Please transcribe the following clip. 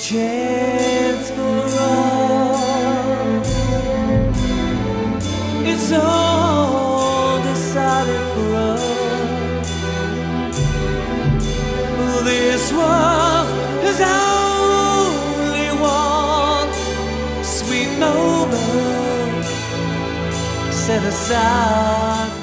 chance for all. It's all decided for us. This world is only one sweet moment set aside